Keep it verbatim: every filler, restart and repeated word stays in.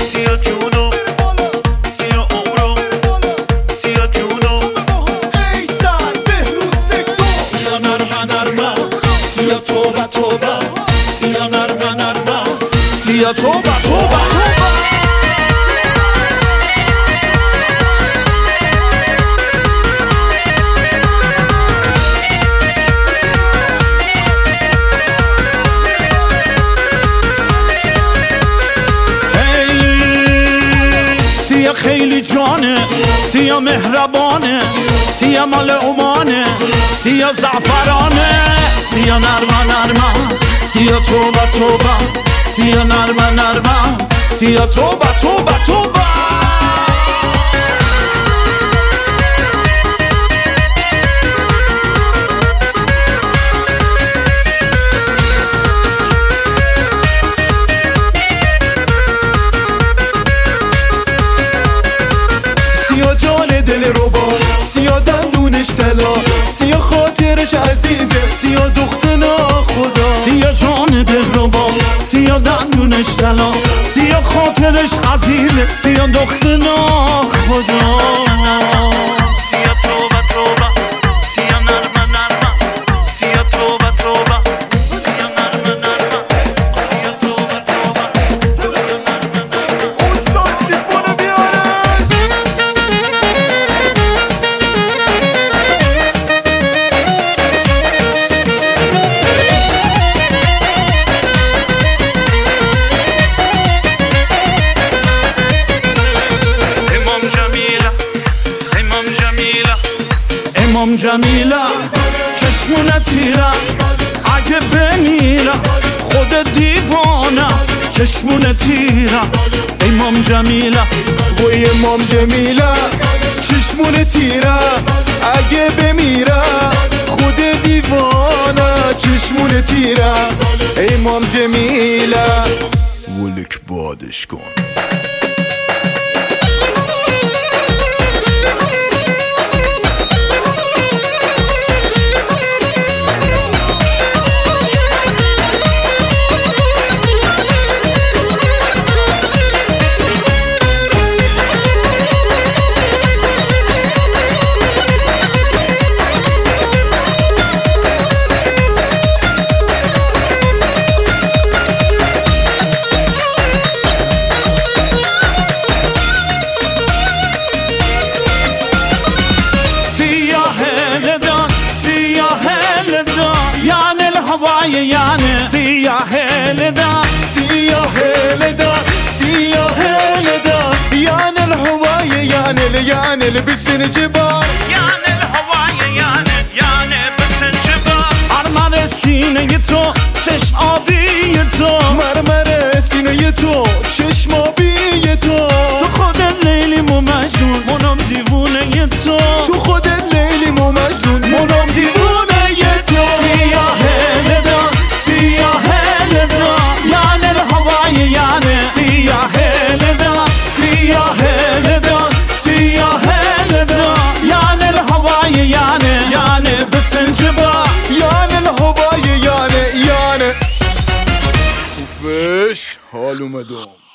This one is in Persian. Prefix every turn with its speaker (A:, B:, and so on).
A: سیاه جونو سیاه عمرو سیاه جونو
B: قیصر بهروز سکتو
A: سیاه نرمه نرمه سیاه توبه توبه سیاه نرمه نرمه سیاه توبه توبه سیاه خیلی جانه سیاه مهربانه سیاه مال عمانه سیاه زعفرانه سیاه نرمه نرمه سیاه توبه توبه سیاه نرمه نرمه سیاه توبه توبه توبه دل رو با سیاه دندونش طلا سیاه خاطرش عزیزه سیاه دخت ناخدا سیاه جان دل رو با سیاه دندونش طلا سیاه خاطرش عزیزه سیاه دخت ناخدا سیاه توبه توبه سیاه نرمه نرمه سیاه توبه توبه سیاه نرمه نرمه سیاه توبه توبه
B: اون ساکسیفون بیارش
A: امام جمیله چشمونه تیره اگه بمیرم خود دیوانه چشمونه تیره امام جمیله
B: وای امام جمیله چشمون تیره اگه بمیره خود دیوانه چشمون تیره امام جمیله
A: ولک بادش کن يعني سياح لدا
B: سیاه لدا سیاه لدا یعنی الهوای یعنی یعنی لبسن جبال
A: يعني الهوای يعني يعني بسن جبال مرمر سینه تو چشم آبی تو
B: مرمر سینه تو چشم آبی تو
A: تو خود لیلیم و مجنون منم دیوونه تو
B: تو خود لیلیم و مجنون منم دیوونه تو
A: سیاه لدا سیاه لدا يعني الهوای يعني سیاه لدا سیاه لدا سیاه لدا يعني الهوای يعني يعني بسنجبا
B: یعنی الهوای یعنی یعنی اوفش حال اومدم